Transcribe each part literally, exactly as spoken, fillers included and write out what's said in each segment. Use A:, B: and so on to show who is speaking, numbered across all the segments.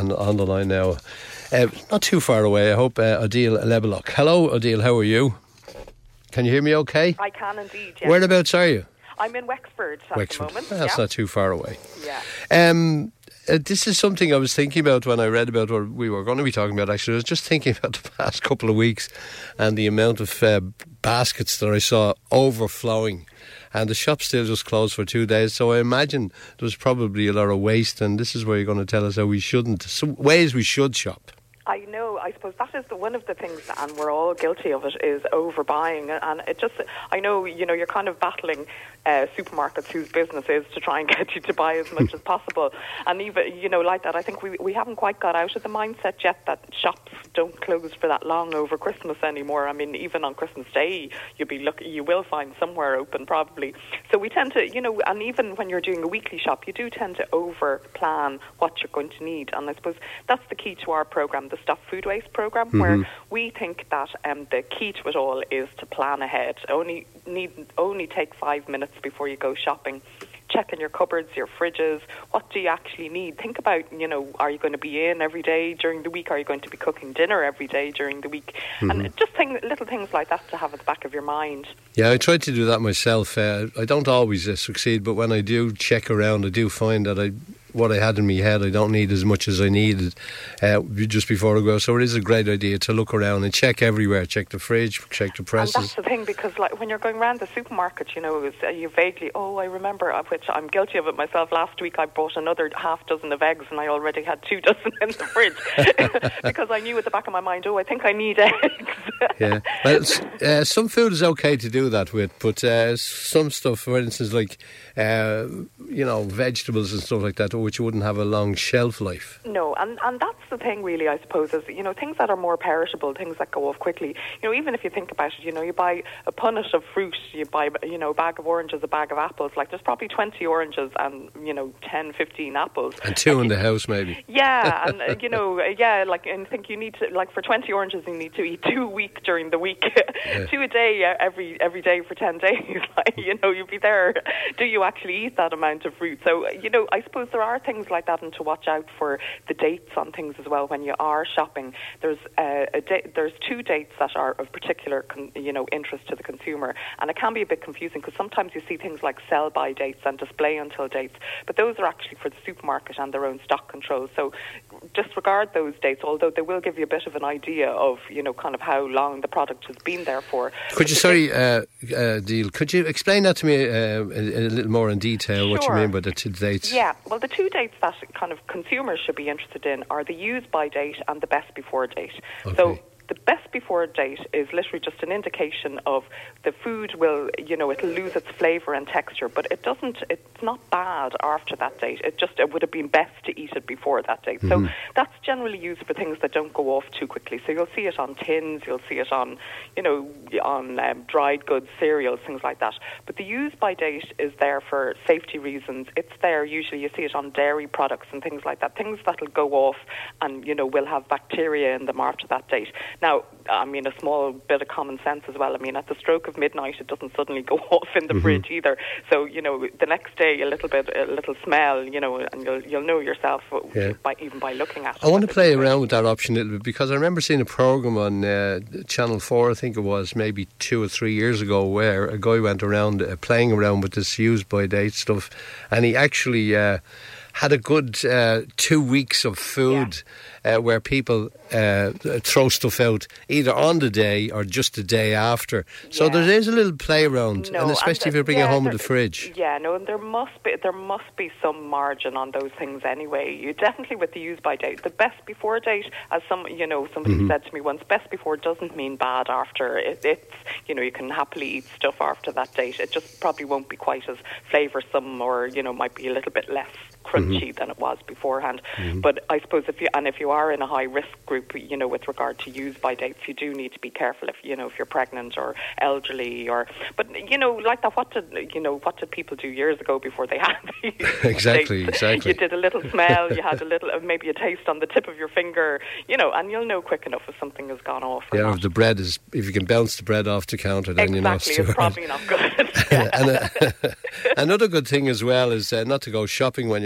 A: and on the line now, uh, not too far away, I hope, uh, Odile Lebelock. Hello, Odile, how are you? Can you hear me okay?
B: I can indeed, yes.
A: Whereabouts are you?
B: I'm in Wexford at
A: Wexford.
B: the moment.
A: That's
B: yeah.
A: not too far away.
B: Yeah.
A: Um, uh, this is something I was thinking about when I read about what we were going to be talking about, actually. I was just thinking about the past couple of weeks and the amount of uh, baskets that I saw overflowing. And the shop still just closed for two days. So I imagine there was probably a lot of waste. And this is where you're going to tell us how we shouldn't. Some ways we should shop.
B: I know, I suppose that is the, one of the things, and we're all guilty of it, is overbuying. And it just, I know, you know, you're kind of battling uh, supermarkets whose business is to try and get you to buy as much as possible. And even, you know, like that, I think we we haven't quite got out of the mindset yet that shops don't close for that long over Christmas anymore. I mean, even on Christmas Day, you'll be look, you will find somewhere open probably. So we tend to, you know, and even when you're doing a weekly shop, you do tend to over plan what you're going to need. And I suppose that's the key to our programme, the Stop Food Waste programme, mm-hmm. where we think that um, the key to it all is to plan ahead. Only need only take five minutes before you go shopping. Check in your cupboards, your fridges. What do you actually need? Think about, you know, are you going to be in every day during the week? Are you going to be cooking dinner every day during the week? Mm-hmm. And just thing, little things like that to have at the back of your mind.
A: Yeah, I try to do that myself. Uh, I don't always uh, succeed, but when I do check around, I do find that I what I had in my head, I don't need as much as I needed uh, just before I go. So it is a great idea to look around and check everywhere. Check the fridge, check the presses.
B: And that's the thing, because like when you're going around the supermarket, you know, it was, uh, you vaguely, oh, I remember, uh, which I'm guilty of it myself. Last week I bought another half dozen of eggs and I already had two dozen in the fridge because I knew at the back of my mind, oh, I think I need eggs.
A: Yeah, well, uh, some food is okay to do that with, but uh, some stuff, for instance, like, uh, you know, vegetables and stuff like that, which wouldn't have a long shelf life.
B: No, and, and that's the thing really, I suppose, is, you know, things that are more perishable, things that go off quickly. You know, even if you think about it, you know, you buy a punnet of fruit, you buy, you know, a bag of oranges, a bag of apples, like there's probably twenty oranges and, you know, ten, fifteen apples.
A: And two
B: like,
A: in the house maybe.
B: Yeah, and, uh, you know, uh, yeah, like, and think you need to, like for twenty oranges you need to eat two a week during the week, yeah. two a day uh, every every day for ten days. Like, you know, you'd be there. Do you actually eat that amount of fruit? So, you know, I suppose there are things like that, and to watch out for the dates on things as well when you are shopping. There's uh, a da- there's two dates that are of particular con- you know interest to the consumer, and it can be a bit confusing because sometimes you see things like sell by dates and display until dates, but those are actually for the supermarket and their own stock control. So disregard those dates, although they will give you a bit of an idea of, you know, kind of how long the product has been there for.
A: Could you, sorry, uh, uh, Deal, could you explain that to me uh, a, a little more in detail,
B: sure.
A: what you mean by the two dates?
B: Yeah, well, the two dates that kind of consumers should be interested in are the use by date and the best before date.
A: Okay.
B: So the best before date is literally just an indication of the food will, you know, it'll lose its flavour and texture, but it doesn't, it's not bad after that date. It just, it would have been best to eat it before that date. Mm-hmm. So that's generally used for things that don't go off too quickly. So you'll see it on tins, you'll see it on, you know, on um, dried goods, cereals, things like that. But the use by date is there for safety reasons. It's there, usually you see it on dairy products and things like that, things that'll go off and, you know, will have bacteria in them after that date. Now, I mean, a small bit of common sense as well. I mean, at the stroke of midnight, it doesn't suddenly go off in the mm-hmm. fridge either. So, you know, the next day, a little bit, a little smell, you know, and you'll you'll know yourself yeah. by even by looking at it.
A: I want to play around with that option a little bit, because I remember seeing a programme on uh, Channel four, I think it was, maybe two or three years ago, where a guy went around uh, playing around with this use by date stuff, and he actually uh, had a good uh, two weeks of food. Yeah. Uh, where people uh, throw stuff out either on the day or just the day after. So yeah. there is a little play around, no, and especially and the, if you bring yeah, it home in the fridge.
B: Yeah, no, and there must be there must be some margin on those things anyway. You definitely, with the use by date, the best before date, as some you know somebody mm-hmm. said to me once, best before doesn't mean bad after. It, it's you know you can happily eat stuff after that date. It just probably won't be quite as flavoursome, or you know might be a little bit less crunchy mm-hmm. than it was beforehand. Mm-hmm. But I suppose if you and if you are in a high risk group, you know, with regard to use by dates, you do need to be careful if you know if you're pregnant or elderly, or but you know like that. What did you know? What did people do years ago before they had these
A: exactly,
B: dates?
A: exactly.
B: You did a little smell, you had a little, maybe a taste on the tip of your finger, you know, and you'll know quick enough if something has gone off. Or
A: yeah,
B: not.
A: if the bread is, if you can bounce the bread off the counter, then
B: exactly,
A: you know it's too
B: it's probably not good.
A: and uh, another good thing as well is uh, not to go shopping when you're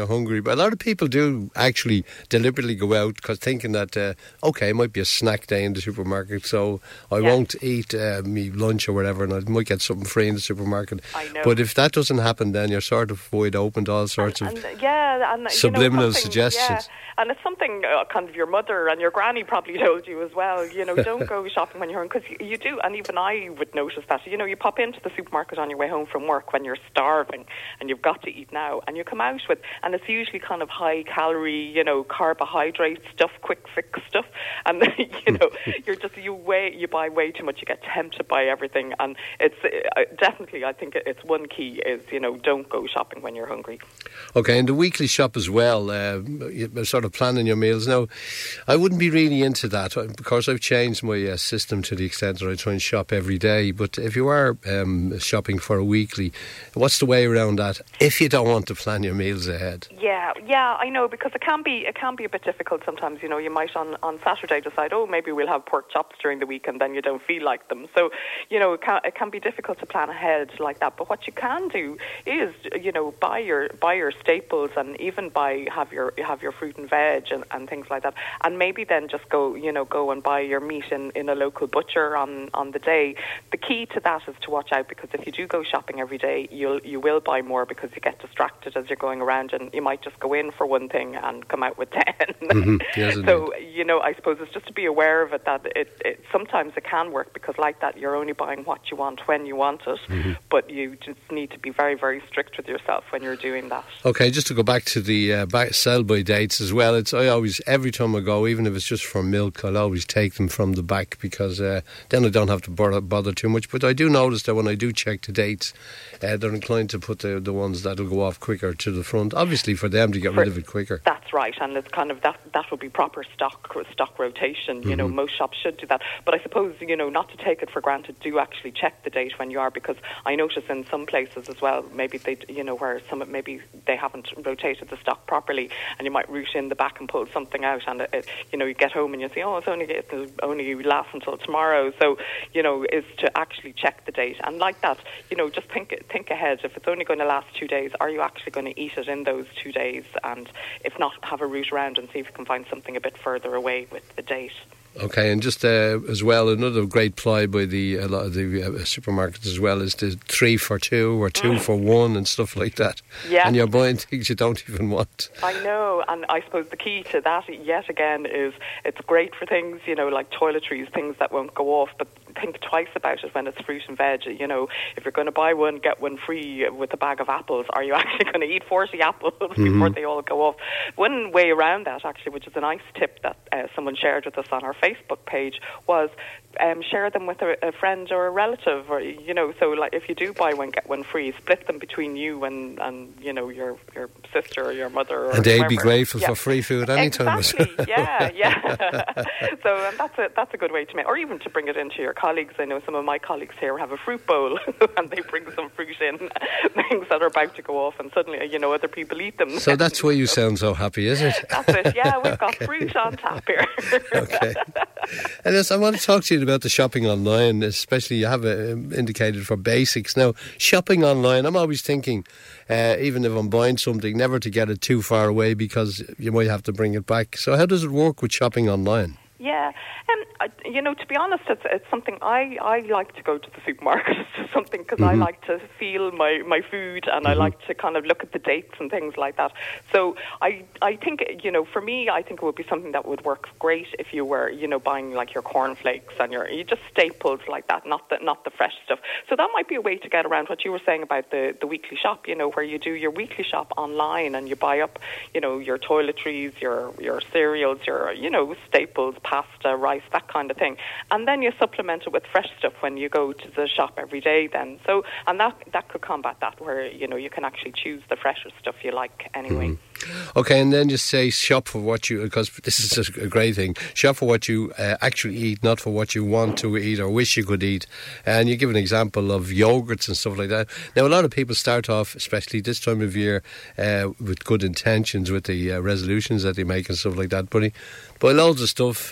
A: you're hungry. But a lot of people do actually deliberately go out because thinking that, uh, okay, it might be a snack day in the supermarket, so I
B: yeah.
A: won't eat uh, me lunch or whatever, and I might get something free in the supermarket.
B: I know.
A: But if that doesn't happen, then you're sort of wide open to all sorts
B: and,
A: of
B: and, yeah, and,
A: subliminal
B: you know,
A: suggestions.
B: Yeah. And it's something uh, kind of your mother and your granny probably told you as well. You know, don't go shopping when you're hungry, because you, you do. And even I would notice that. You know, you pop into the supermarket on your way home from work when you're starving and you've got to eat now, and you come out with, and it's usually kind of high calorie, you know, carbohydrate stuff, quick fix stuff, and you know, you're just you weigh you buy way too much. You get tempted by everything, and it's uh, definitely, I think it's one key is, you know, don't go shopping when you're hungry.
A: Okay, and the weekly shop as well, uh, sort of planning your meals. Now, I wouldn't be really into that because I've changed my uh, system to the extent that I try and shop every day. But if you are um, shopping for a weekly, what's the way around that if you don't want to plan your meals ahead?
B: Yeah, yeah, I know, because it can be it can be a bit difficult sometimes. You know, you might on, on Saturday decide, oh, maybe we'll have pork chops during the week, and then you don't feel like them. So, you know, it can, it can be difficult to plan ahead like that. But what you can do is, you know, buy your buy your staples, and even buy have your have your fruit and veg and, and things like that, and maybe then just go, you know, go and buy your meat in, in a local butcher on, on the day. The key to that is to watch out, because if you do go shopping every day, you'll you will buy more because you get distracted as you're going around, and you might just go in for one thing and come out with ten.
A: Mm-hmm. Yes,
B: so you know, I suppose it's just to be aware of it, that it, it sometimes it can work, because like that you're only buying what you want when you want it, mm-hmm. but you just need to be very very strict with yourself when you're doing that.
A: Okay, just to go back to the uh, back sell by dates as well. It's I always every time I go, even if it's just for milk, I'll always take them from the back, because uh, then I don't have to bother, bother too much. But I do notice that when I do check the dates, uh, they're inclined to put the the ones that'll go off quicker to the front, obviously for them to get for, rid of it quicker.
B: That's right, and it's kind of that that would be proper stock stock rotation. You mm-hmm. know, most shops should do that. But I suppose, you know, not to take it for granted, do actually check the date when you are, because I notice in some places as well, maybe they, you know, where some maybe they haven't rotated the stock properly, and you might root in the back and pull something out, and it, it, you know, you get home and you say, oh, it's only it only lasts until tomorrow. So, you know, is to actually check the date, and like that, you know, just think think ahead. If it's only going to last two days, are you actually going to eat it in those two days? And if not, have a route around and see if you can find something a bit further away with the date.
A: Okay, and just uh, as well, another great ply by the a lot of the uh, supermarkets as well is the three for two or two mm. for one and stuff like that. Yeah. And you're buying things you don't even want.
B: I know, and I suppose the key to that, yet again, is it's great for things, you know, like toiletries, things that won't go off, but think twice about it when it's fruit and veg. You know, if you're going to buy one, get one free with a bag of apples, are you actually going to eat forty apples mm-hmm. before they all go off? One way around that, actually, which is a nice tip that uh, someone shared with us on our Facebook page, was um, share them with a, a friend or a relative, or, you know, so like if you do buy one, get one free, split them between you and, and you know, your, your sister or your mother. Or
A: and they'd
B: whoever.
A: be grateful
B: yeah.
A: for free food anytime.
B: Exactly, yeah, yeah. So um, that's a, that's a good way to make, or even to bring it into your colleagues. I know some of my colleagues here have a fruit bowl and they bring some fruit in, things that are about to go off, and suddenly, you know, other people eat them.
A: So that's why you sound so happy, is it?
B: That's it, yeah, we've got fruit on tap here.
A: Okay. And yes, I want to talk to you about the shopping online, especially you have uh, indicated for basics. Now, shopping online, I'm always thinking, uh, even if I'm buying something, never to get it too far away because you might have to bring it back. So how does it work with shopping online?
B: Yeah, and um, you know, to be honest, it's it's something I, I like to go to the supermarket. It's just something because mm-hmm. I like to feel my, my food, and mm-hmm. I like to kind of look at the dates and things like that. So I I think, you know, for me, I think it would be something that would work great if you were, you know, buying like your cornflakes and your you just staples like that, not the not the fresh stuff. So that might be a way to get around what you were saying about the, the weekly shop. You know, where you do your weekly shop online and you buy up, you know, your toiletries, your your cereals, your you know staples. Pasta, rice, that kind of thing, and then you supplement it with fresh stuff when you go to the shop every day. Then, so and that that could combat that, where you know you can actually choose the fresher stuff you like anyway.
A: Mm. Okay, and then just say shop for what you, because this is a great thing, shop for what you uh, actually eat, not for what you want to eat or wish you could eat. And you give an example of yogurts and stuff like that. Now, a lot of people start off, especially this time of year, uh, with good intentions with the uh, resolutions that they make and stuff like that, but buy loads of stuff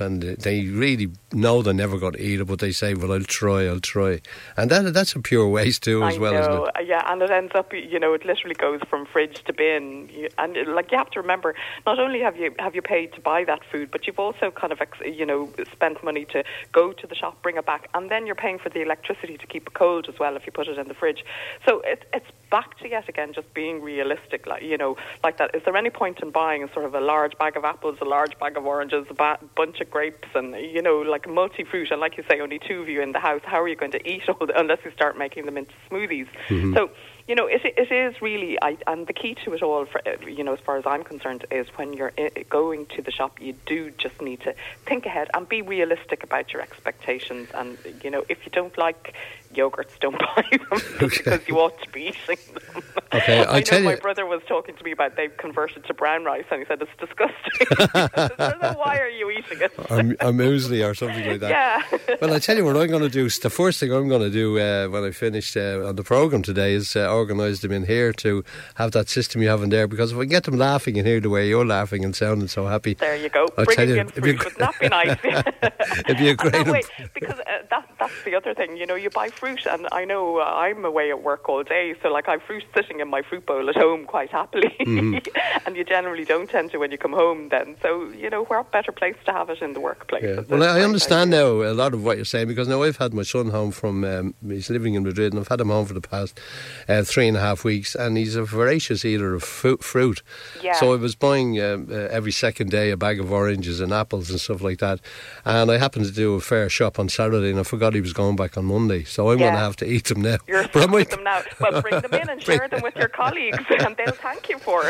A: and they really know they're never going to eat it, but they say, well, I'll try, I'll try. And that that's a pure waste too, as
B: I
A: well,
B: know.
A: isn't it?
B: Yeah, and it ends up, you know, it literally goes from fridge to bin. You, and, it, like, you have to remember, not only have you have you paid to buy that food, but you've also kind of, you know, spent money to go to the shop, bring it back, and then you're paying for the electricity to keep it cold as well if you put it in the fridge. So it, it's back to, yet again, just being realistic, like, you know, like that. Is there any point in buying sort of a large bag of apples, a large bag of oranges, a ba- bunch of grapes, and, you know, like multi-fruit, and like you say, only two of you in the house? How are you going to eat all the, unless you start making them into smoothies? Mm-hmm. So, you know, it, it is really, I, and the key to it all, for, you know, as far as I'm concerned, is when you're going to the shop, you do just need to think ahead and be realistic about your expectations. And, you know, if you don't like yogurts, don't buy them
A: Okay.
B: because you ought to be eating them.
A: Okay, I
B: I know
A: tell
B: my
A: you-
B: brother was talking to me about they've converted to brown rice, and he said it's disgusting. I said, "So why are you eating it?"
A: Or, or muesli or something like that.
B: Yeah.
A: Well, I tell you what I'm going to do. The first thing I'm going to do uh, when I finish uh, on the programme today is uh, organise them in here to have that system you have in there, because if I can get them laughing and hear the way you're laughing and sounding so happy.
B: There you go.
A: I'll
B: Bringing
A: tell you,
B: in
A: it'd be
B: fruit,
A: a-
B: would not be nice.
A: It'd be a
B: And
A: great
B: that way,
A: imp-
B: because uh, that, that's the other thing, you know, you buy fruit, and I know uh, I'm away at work all day, so like I have fruit sitting in my fruit bowl at home quite happily, mm-hmm. and you generally don't tend to when you come home then. So, you know, what better place to have it in the workplace?
A: Yeah.
B: It's
A: Well,
B: a
A: I
B: great
A: understand
B: idea.
A: now a lot of what you're saying, because now I've had my son home from, um, he's living in Madrid, and I've had him home for the past uh, three and a half weeks, and he's a voracious eater of fu- fruit.
B: Yeah.
A: So I was buying um, uh, every second day a bag of oranges and apples and stuff like that, and I happened to do a fair shop on Saturday, and I forgot he was going back on Monday, so I'm
B: Yeah.
A: going to have to eat them now.
B: You're
A: But I
B: stuck
A: might-
B: with them now. Well, bring them in and share them with your colleagues, and they'll thank you for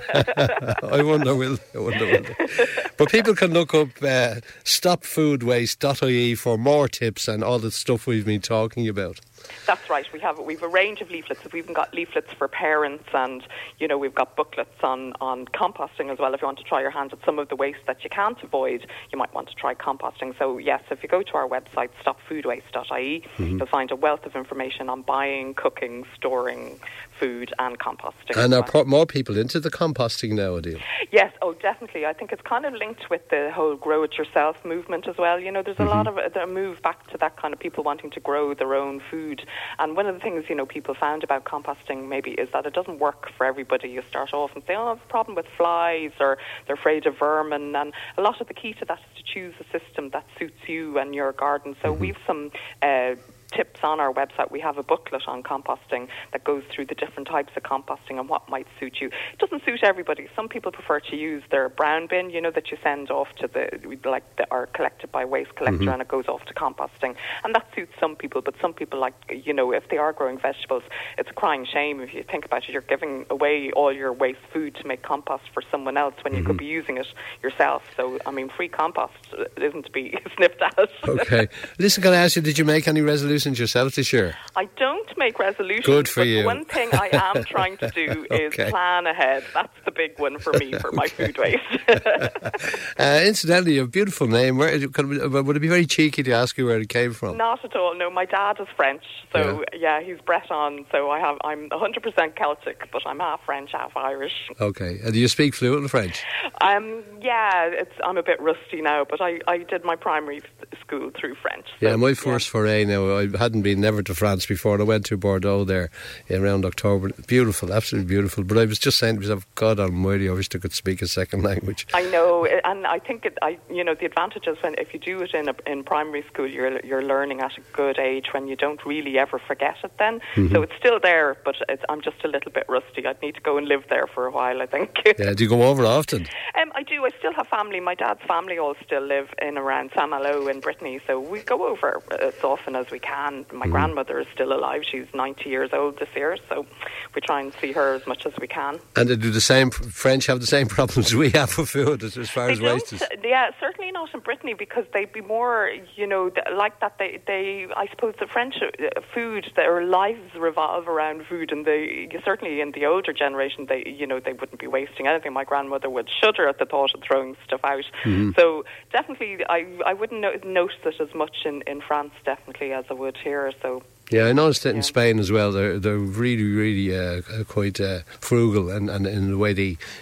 B: it.
A: I wonder will. I wonder will. But people can look up uh, stop food waste dot I E for more tips and all the stuff we've been talking about.
B: That's right. We have we've a range of leaflets. We've even got leaflets for parents, and you know we've got booklets on, on composting as well. If you want to try your hand at some of the waste that you can't avoid, you might want to try composting. So yes, if you go to our website stop food waste dot I E, mm-hmm. you'll find a wealth of information on buying, cooking, storing food, and composting.
A: And are
B: well.
A: pro- more people into the composting now, Adele?
B: Yes, oh, definitely. I think it's kind of linked with the whole grow it yourself movement as well. You know, there's a mm-hmm. lot of a move back to that kind of people wanting to grow their own food. And one of the things, you know, people found about composting maybe is that it doesn't work for everybody. You start off and say, oh, I have a problem with flies, or they're afraid of vermin. And a lot of the key to that is to choose a system that suits you and your garden. So mm-hmm. we've some Uh, tips on our website. We have a booklet on composting that goes through the different types of composting and what might suit you. It doesn't suit everybody. Some people prefer to use their brown bin, you know, that you send off to the, like, the, or collected by waste collector, mm-hmm. and it goes off to composting. And that suits some people, but some people, like, you know, if they are growing vegetables, it's a crying shame. If you think about it, you're giving away all your waste food to make compost for someone else when you mm-hmm. could be using it yourself. So, I mean, free compost isn't to be sniffed at.
A: Okay. Listen, can I ask you, did you make any resolutions yourself this year?
B: I don't make resolutions.
A: Good for
B: but
A: you.
B: One thing I am trying to do is
A: Okay.
B: plan ahead. That's the big one for me for my
A: Okay.
B: food waste.
A: uh, incidentally, you have a beautiful name. Where, could, would it be very cheeky to ask you where it came from?
B: Not at all. No, my dad is French, so yeah, yeah he's Breton. So I have I'm one hundred percent Celtic, but I'm half French, half Irish.
A: Okay. And do you speak fluent French?
B: Um, yeah, it's I'm a bit rusty now, but I, I did my primary school through French. So,
A: yeah, my first yeah. foray now, I hadn't been never to France before, and I went to Bordeaux there around October. Beautiful, absolutely beautiful. But I was just saying to myself, God almighty, I wish I could speak a second language.
B: I know, and I think it, I, you know, the advantage is when if you do it in a, in primary school, you're you're learning at a good age when you don't really ever forget it then. Mm-hmm. So it's still there, but it's, I'm just a little bit rusty. I'd need to go and live there for a while, I think.
A: Yeah, do you go over often?
B: Um, I do. I still have family. My dad's family all still live in around Saint-Malo in Brittany, so we go over as often as we can. My mm. grandmother is still alive. She's ninety years old this year, so we try and see her as much as we can.
A: And they do the same, French have the same problems we have with food as, as far
B: they
A: as
B: don't,
A: waste is?
B: Yeah, certainly not in Brittany, because they'd be more, you know, like that. They, they I suppose the French uh, food, their lives revolve around food, and they certainly in the older generation, they, you know, they wouldn't be wasting anything. My grandmother would shudder at the thought of throwing stuff out. Mm-hmm. So definitely, I I wouldn't no- notice it as much in, in France, definitely, as I would here. So.
A: Yeah, I noticed it in
B: yeah.
A: Spain as well. They're they're really, really uh, quite uh, frugal, and, and in the way they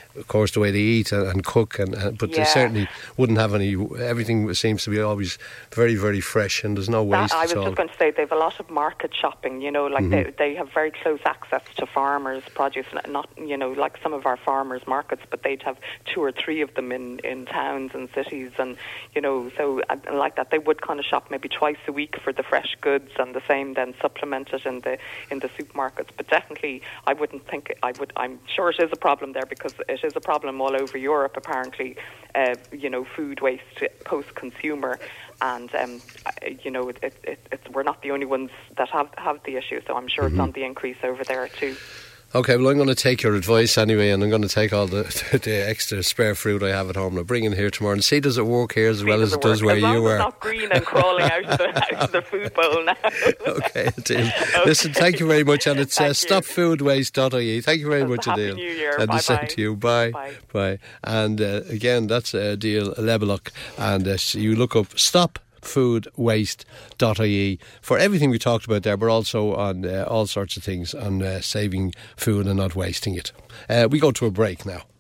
A: of course, the way they eat and, and cook, and, and but
B: yeah.
A: they certainly wouldn't have any. Everything seems to be always very, very fresh, and there's no waste
B: that, I was
A: at all.
B: just going to say they have a lot of market shopping. You know, like mm-hmm. they they have very close access to farmers' produce, not you know like some of our farmers' markets, but they'd have two or three of them in, in towns and cities, and you know so uh, like that they would kind of shop maybe twice a week for the fresh goods, and the same then supplement it in the in the supermarkets. But definitely, I wouldn't think I would. I'm sure it is a problem there because it is a problem all over Europe. Apparently, uh, you know, food waste post-consumer, and um, you know, it, it, it, it's, we're not the only ones that have have the issue. So I'm sure mm-hmm. it's on the increase over there too.
A: Okay, well, I'm going to take your advice anyway, and I'm going to take all the, the extra spare fruit I have at home and I'll bring in here tomorrow and see does it work here as see well as it does where
B: as
A: you
B: long
A: are.
B: As it's not green and crawling out of the, out of the food bowl now.
A: Okay, Adele. Okay. Listen, thank you very much, and it's uh, stop food waste dot I E. Thank you very much,
B: Happy
A: Adele.
B: New Year.
A: And
B: bye
A: the same
B: bye.
A: to you. Bye.
B: Bye.
A: Bye. And uh, again, that's Adele Lebeluck, and uh, you look up stop food waste dot I E for everything we talked about there, but also on uh, all sorts of things on uh, saving food and not wasting it. Uh, we go to a break now.